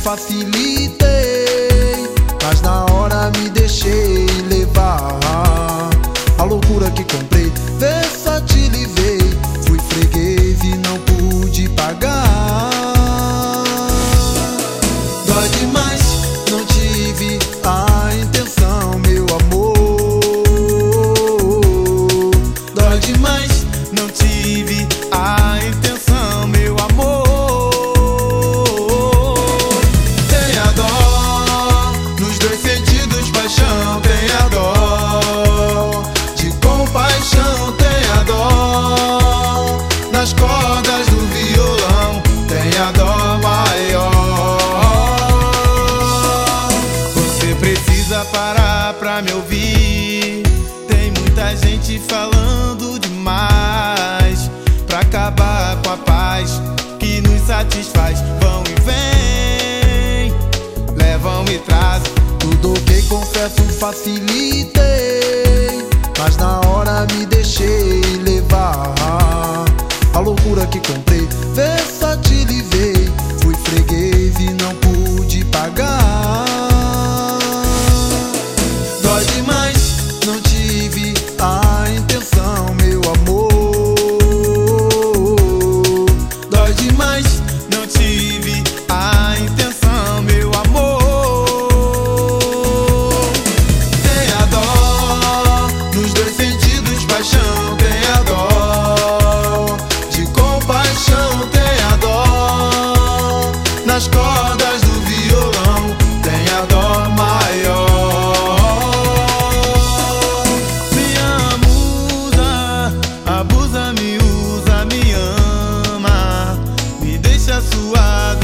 facilitei, mas na hora me deixei levar. A loucura que comprei, versatilizei, fui freguês e não pude pagar. Dói demais, não tive a intenção, meu amor. Dói demais, não tive a intenção, meu amor. Tenha dó, nos dois sentidos, paixão, tenha dó. De compaixão, tenha dó. Nas cordas do violão, tenha dó maior. Você precisa parar pra me ouvir. Tem muita gente falando demais pra acabar com a paz que nos satisfaz. Vão e vêm, levam e trazem. Tudo ok, confesso, facilitei, mas na hora me deixei levar. A loucura que comprei, versatilizei, fui freguês e não pude pagar. Dói demais, não tive a intenção, meu amor. Dói demais, não tive a intenção, meu amor. Tenha dó, nos dois sentidos, paixão, tenha dó. De compaixão, tenha dó. Nas cordas do violão, tenha dó maior. Minha musa, abusa, me usa, me ama, me deixa suado